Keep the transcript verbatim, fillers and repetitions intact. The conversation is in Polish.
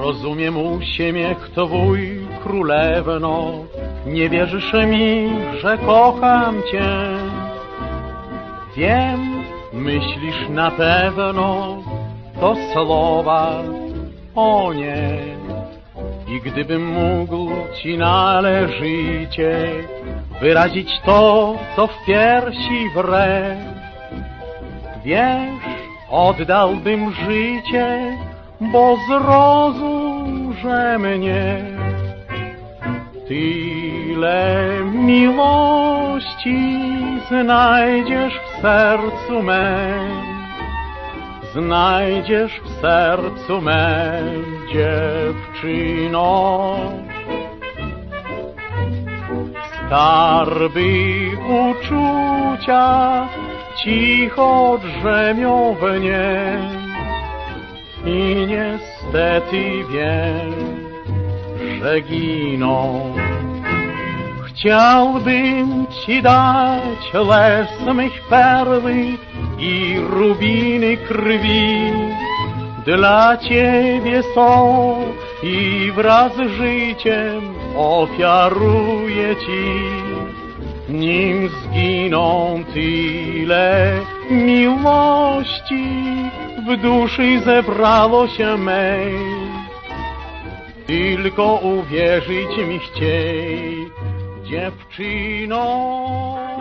Rozumiem uśmiech twój, królewno, nie wierzysz mi, że kocham cię. Wiem, myślisz na pewno, to słowa, o nie. I gdybym mógł ci należycie wyrazić to, co w piersi wre, wiesz, oddałbym życie, bo zrozum, że mnie tyle miłości znajdziesz w sercu mym, znajdziesz w sercu mym, dziewczyno. Skarby uczucia cicho drzemią w nie i niestety wiem, że giną. Chciałbym ci dać les mych perły i rubiny krwi. Dla ciebie są i wraz z życiem ofiaruję ci. Nim zginą tyle miłości w duszy zebrało się mej, tylko uwierzyć mi chciej, dziewczyno.